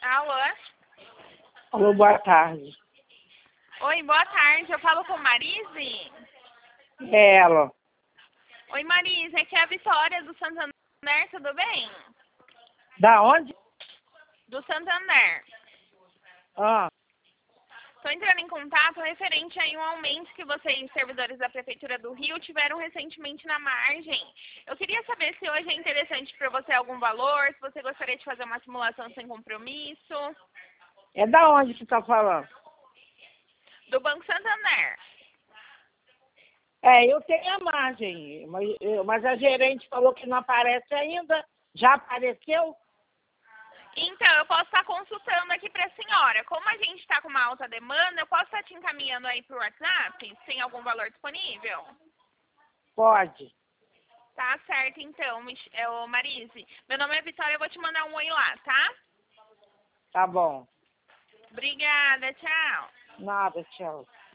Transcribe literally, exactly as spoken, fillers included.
Alô? Alô, boa tarde. Oi, boa tarde. Eu falo com Marise? É ela. Oi, Marise. Aqui é a Vitória do Santander. Tudo bem? Da onde? Do Santander. Ah, Estou entrando em contato referente a um aumento que vocês, servidores da Prefeitura do Rio, tiveram recentemente na margem. Eu queria saber se hoje é interessante para você algum valor, se você gostaria de fazer uma simulação sem compromisso. é da onde que tá falando? Do Banco Santander. É, eu tenho a margem, mas, eu- mas a gerente falou que não aparece ainda. Já apareceu? Então, eu posso estar consultando aqui para a senhora. Como a gente está com uma alta demanda, eu posso estar te encaminhando aí para o WhatsApp, se tem algum valor disponível? Pode. Tá certo, então, Mich- é, ô, Marise. Meu nome é Vitória, eu vou te mandar um oi lá, tá? Tá bom. Obrigada, tchau. Nada, tchau.